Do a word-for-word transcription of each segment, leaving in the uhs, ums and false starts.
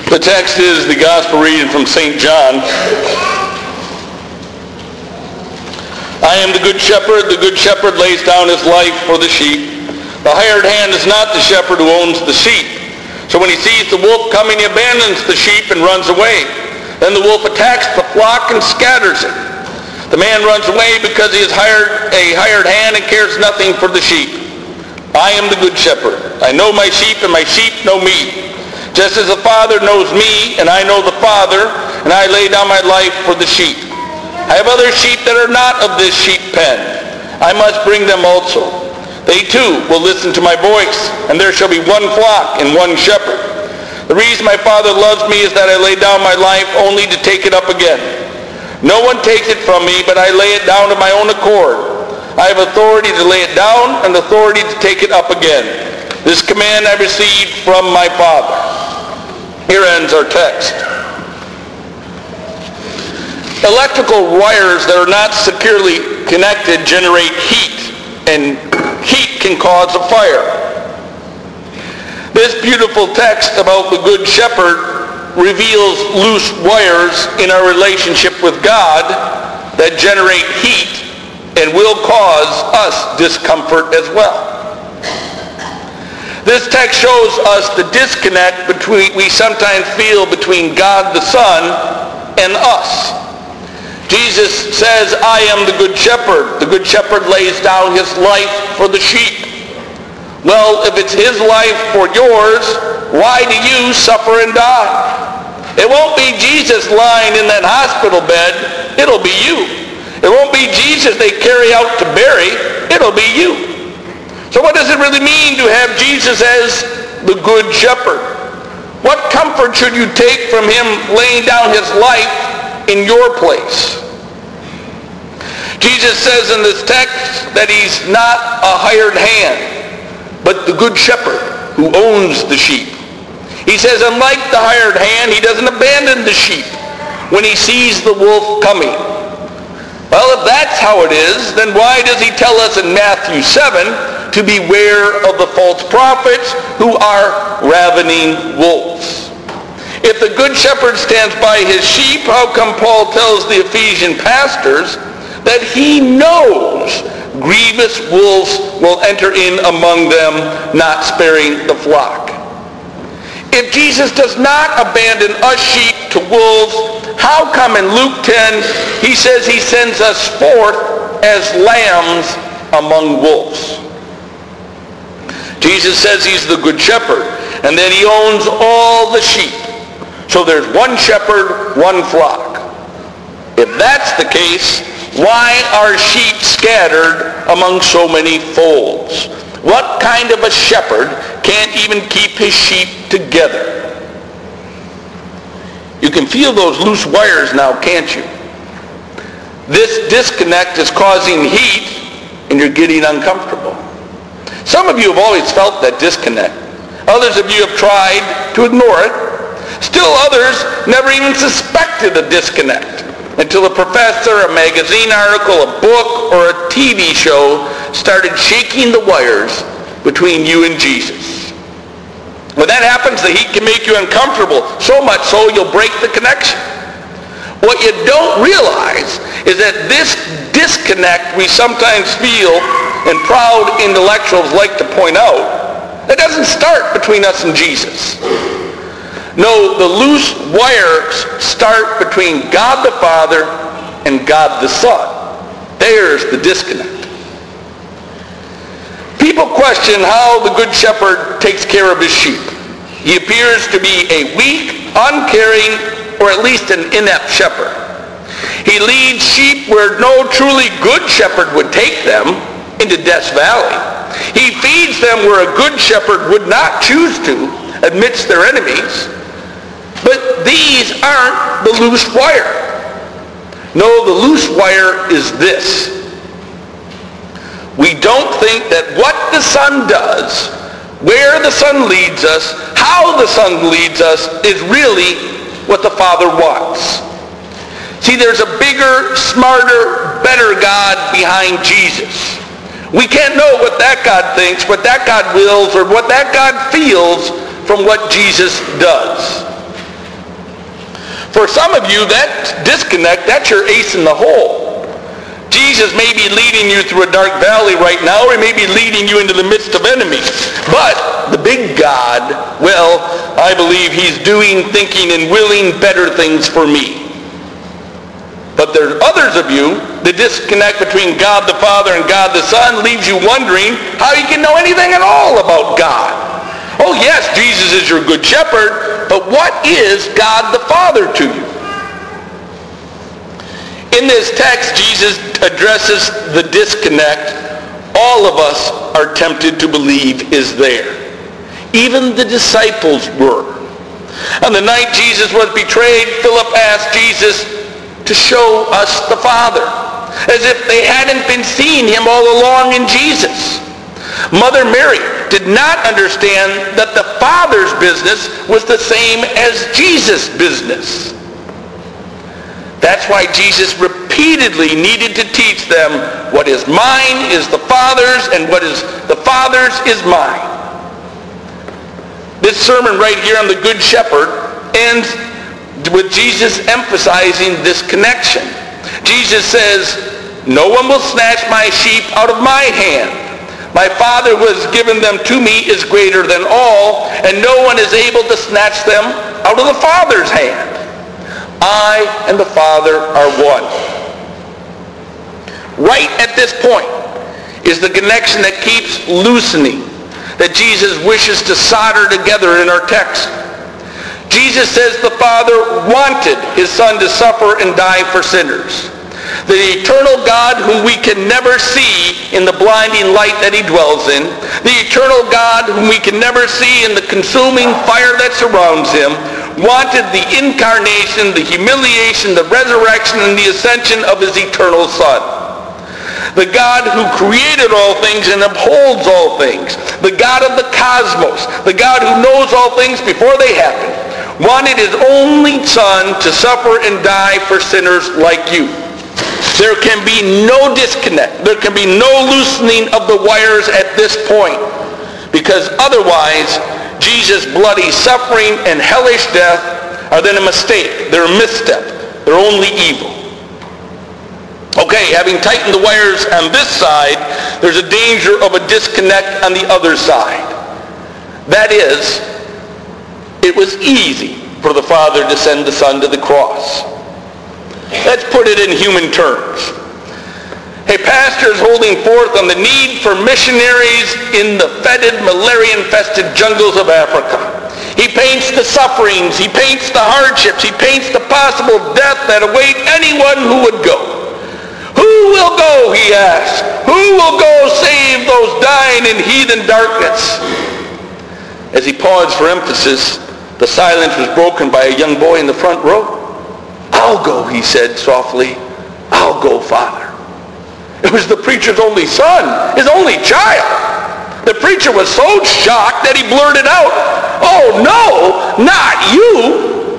The text is the gospel reading from Saint John. I am the good shepherd. The good shepherd lays down his life for the sheep. The hired hand is not the shepherd who owns the sheep. So when he sees the wolf coming, he abandons the sheep and runs away. Then the wolf attacks the flock and scatters it. The man runs away because he is hired, a hired hand and cares nothing for the sheep. I am the good shepherd. I know my sheep and my sheep know me. Just as the Father knows me and I know the Father, and I lay down my life for the sheep. I have other sheep that are not of this sheep pen. I must bring them also. They too will listen to my voice, and there shall be one flock and one shepherd. The reason my Father loves me is that I lay down my life only to take it up again. No one takes it from me, but I lay it down of my own accord. I have authority to lay it down and authority to take it up again. This command I received from my Father. Here ends our text. Electrical wires that are not securely connected generate heat, and heat can cause a fire. This beautiful text about the Good Shepherd reveals loose wires in our relationship with God that generate heat and will cause us discomfort as well. This text shows us the disconnect between we sometimes feel between God the Son and us. Jesus says, I am the good shepherd. The good shepherd lays down his life for the sheep. Well, if it's his life for yours, why do you suffer and die? It won't be Jesus lying in that hospital bed. It'll be you. It won't be Jesus they carry out to bury. It'll be you. So what does it really mean to have Jesus as the good shepherd? What comfort should you take from him laying down his life in your place? Jesus says in this text that he's not a hired hand, but the good shepherd who owns the sheep. He says, unlike the hired hand, he doesn't abandon the sheep when he sees the wolf coming. Well, if that's how it is, then why does he tell us in Matthew seven to beware of the false prophets who are ravening wolves? If the good shepherd stands by his sheep, how come Paul tells the Ephesian pastors that he knows grievous wolves will enter in among them, not sparing the flock? If Jesus does not abandon us sheep to wolves, how come in Luke ten he says he sends us forth as lambs among wolves? Jesus says he's the good shepherd, and that he owns all the sheep. So there's one shepherd, one flock. If that's the case, why are sheep scattered among so many folds? What kind of a shepherd can't even keep his sheep together? You can feel those loose wires now, can't you? This disconnect is causing heat, and you're getting uncomfortable. Some of you have always felt that disconnect. Others of you have tried to ignore it. Still others never even suspected a disconnect until a professor, a magazine article, a book, or a T V show started shaking the wires between you and Jesus. When that happens, the heat can make you uncomfortable, so much so you'll break the connection. What you don't realize is that this disconnect we sometimes feel, and proud intellectuals like to point out, it doesn't start between us and Jesus. No, the loose wires start between God the Father and God the Son. There's the disconnect. People question how the Good Shepherd takes care of his sheep. He appears to be a weak, uncaring, or at least an inept shepherd. He leads sheep where no truly good shepherd would take them, into Death's Valley. He feeds them where a good shepherd would not choose to, amidst their enemies. But these aren't the loose wire. No, the loose wire is this. We don't think that what the Son does, where the Son leads us, how the Son leads us, is really what the Father wants. See, there's a bigger, smarter, better God behind Jesus. We can't know what that God thinks, what that God wills, or what that God feels from what Jesus does. For some of you, that disconnect, that's your ace in the hole. Jesus may be leading you through a dark valley right now, or he may be leading you into the midst of enemies. But the big God, well, I believe he's doing, thinking, and willing better things for me. But there's others of you, the disconnect between God the Father and God the Son leaves you wondering how you can know anything at all about God. Oh yes, Jesus is your good shepherd, but what is God the Father to you? In this text, Jesus addresses the disconnect all of us are tempted to believe is there. Even the disciples were. On the night Jesus was betrayed, Philip asked Jesus to show us the Father, as if they hadn't been seeing him all along in Jesus. Mother Mary did not understand that the Father's business was the same as Jesus' business. That's why Jesus repeatedly needed to teach them what is mine is the Father's, and what is the Father's is mine. This sermon right here on the Good Shepherd ends with Jesus emphasizing this connection. Jesus says, no one will snatch my sheep out of my hand. My Father who has given them to me is greater than all, and no one is able to snatch them out of the Father's hand. I and the Father are one. Right at this point is the connection that keeps loosening, that Jesus wishes to solder together in our text. Jesus says the Father wanted his Son to suffer and die for sinners. The eternal God whom we can never see in the blinding light that he dwells in, the eternal God whom we can never see in the consuming fire that surrounds him, wanted the incarnation, the humiliation, the resurrection, and the ascension of his eternal Son. The God who created all things and upholds all things, the God of the cosmos, the God who knows all things before they happen, wanted his only Son to suffer and die for sinners like you. There can be no disconnect. There can be no loosening of the wires at this point, because otherwise Jesus' bloody suffering and hellish death are then a mistake. They're a misstep. They're only evil. Okay, having tightened the wires on this side, there's a danger of a disconnect on the other side. That is, it was easy for the Father to send the Son to the cross. Let's put it in human terms. A pastor is holding forth on the need for missionaries in the fetid, malaria-infested jungles of Africa. He paints the sufferings, he paints the hardships, he paints the possible death that await anyone who would go. Who will go, he asks. Who will go save those dying in heathen darkness? As he paused for emphasis, the silence was broken by a young boy in the front row. I'll go, he said softly. I'll go, Father. It was the preacher's only son, his only child. The preacher was so shocked that he blurted out, oh no, not you.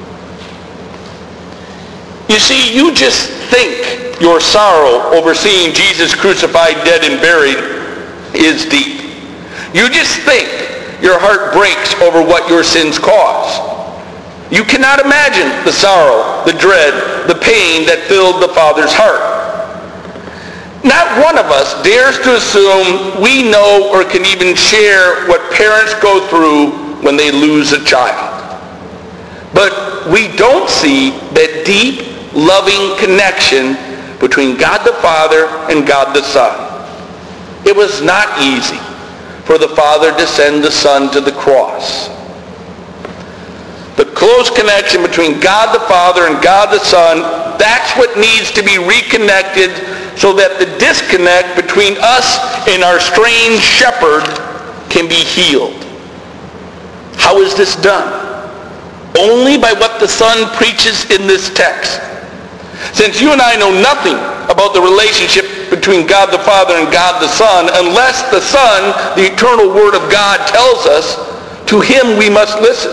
You see, you just think your sorrow over seeing Jesus crucified, dead, and buried is deep. You just think your heart breaks over what your sins cause. You cannot imagine the sorrow, the dread, the pain that filled the Father's heart. Not one of us dares to assume we know or can even share what parents go through when they lose a child. But we don't see that deep, loving connection between God the Father and God the Son. It was not easy for the Father to send the Son to the cross. The close connection between God the Father and God the Son, that's what needs to be reconnected so that the disconnect between us and our strange shepherd can be healed. How is this done? Only by what the Son preaches in this text. Since you and I know nothing about the relationship between God the Father and God the Son, unless the Son, the eternal Word of God, tells us, to him we must listen.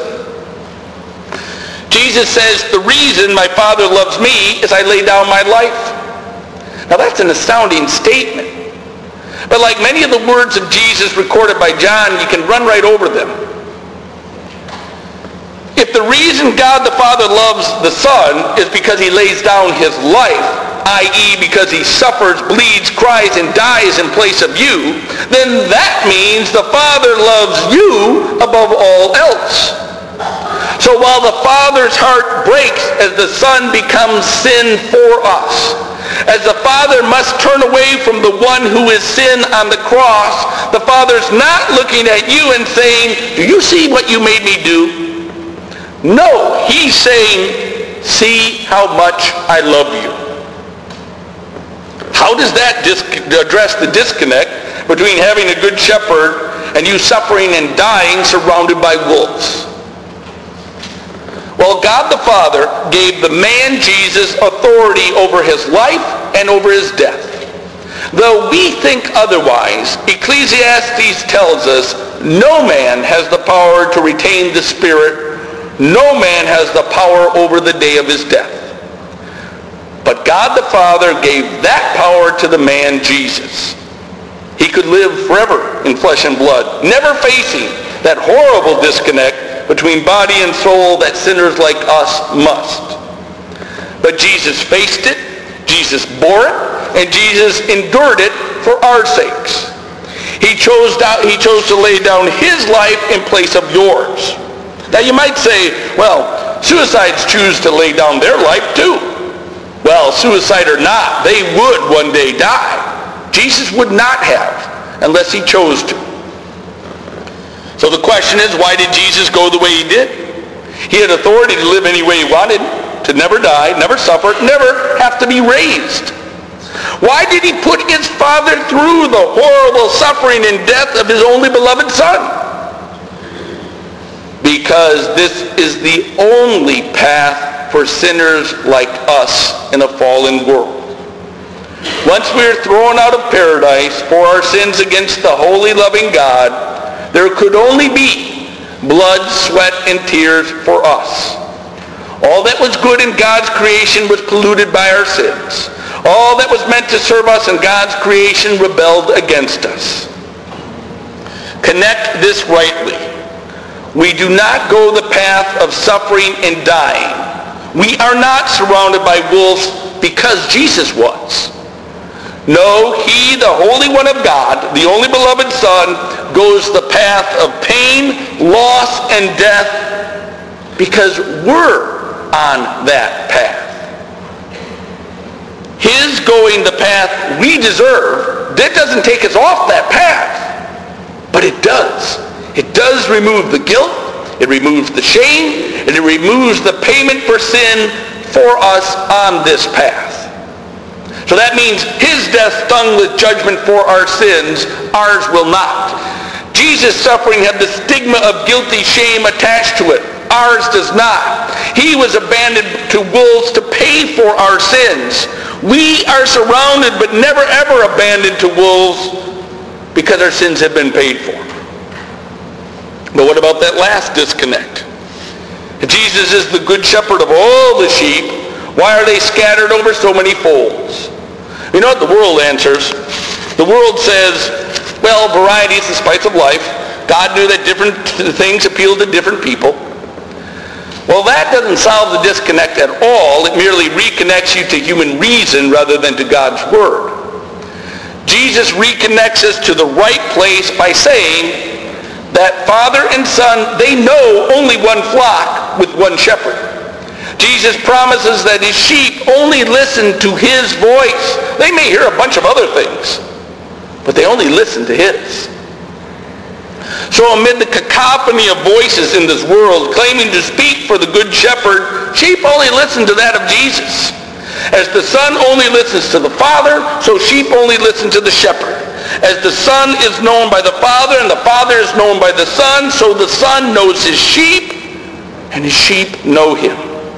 Jesus says, the reason my Father loves me is I lay down my life. Now that's an astounding statement. But like many of the words of Jesus recorded by John, you can run right over them. If the reason God the Father loves the Son is because he lays down his life, that is because he suffers, bleeds, cries, and dies in place of you, then that means the Father loves you above all else. So while the Father's heart breaks as the Son becomes sin for us, as the Father must turn away from the one who is sin on the cross, the Father's not looking at you and saying, do you see what you made me do? No, he's saying, see how much I love you. How does that dis- address the disconnect between having a good shepherd and you suffering and dying surrounded by wolves? Well, God the Father gave the man Jesus authority over his life and over his death. Though we think otherwise, Ecclesiastes tells us no man has the power to retain the Spirit. No man has the power over the day of his death. But God the Father gave that power to the man Jesus. He could live forever in flesh and blood, never facing that horrible disconnect between body and soul that sinners like us must. But Jesus faced it, Jesus bore it, and Jesus endured it for our sakes. He chose, he chose to lay down his life in place of yours. Now you might say, well, suicides choose to lay down their life too. Well, suicide or not, they would one day die. Jesus would not have unless he chose to. So the question is, why did Jesus go the way he did? He had authority to live any way he wanted, to never die, never suffer, never have to be raised. Why did he put his Father through the horrible suffering and death of his only beloved Son? Because this is the only path for sinners like us in a fallen world. Once we are thrown out of paradise for our sins against the holy, loving God, there could only be blood, sweat, and tears for us. All that was good in God's creation was polluted by our sins. All that was meant to serve us in God's creation rebelled against us. Connect this rightly. We do not go the path of suffering and dying. We are not surrounded by wolves because Jesus was. No, he, the Holy One of God, the only beloved Son, goes the path of pain, loss, and death because we're on that path. His going the path we deserve, that doesn't take us off that path, but it does. It does remove the guilt, it removes the shame, and it removes the payment for sin for us on this path. So that means his death stung with judgment for our sins, ours will not. Jesus' suffering had the stigma of guilty shame attached to it. Ours does not. He was abandoned to wolves to pay for our sins. We are surrounded but never ever abandoned to wolves because our sins have been paid for. But what about that last disconnect? If Jesus is the good shepherd of all the sheep, why are they scattered over so many folds? You know what the world answers? The world says, well, variety is the spice of life. God knew that different things appeal to different people. Well, that doesn't solve the disconnect at all. It merely reconnects you to human reason rather than to God's Word. Jesus reconnects us to the right place by saying that Father and Son, they know only one flock with one shepherd. Jesus promises that his sheep only listen to his voice. They may hear a bunch of other things, but they only listen to his. So amid the cacophony of voices in this world claiming to speak for the good shepherd, sheep only listen to that of Jesus. As the Son only listens to the Father, so sheep only listen to the shepherd. As the Son is known by the Father and the Father is known by the Son, so the Son knows his sheep and his sheep know him.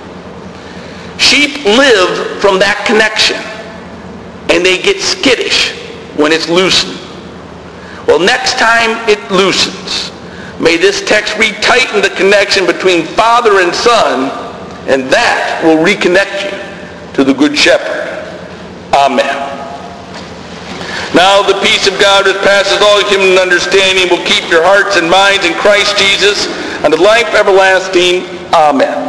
Sheep live from that connection, and they get skittish when it's loosened. Well, next time it loosens, may this text retighten the connection between Father and Son, and that will reconnect you to the Good Shepherd. Amen. Now the peace of God which passes all human understanding will keep your hearts and minds in Christ Jesus unto life everlasting. Amen.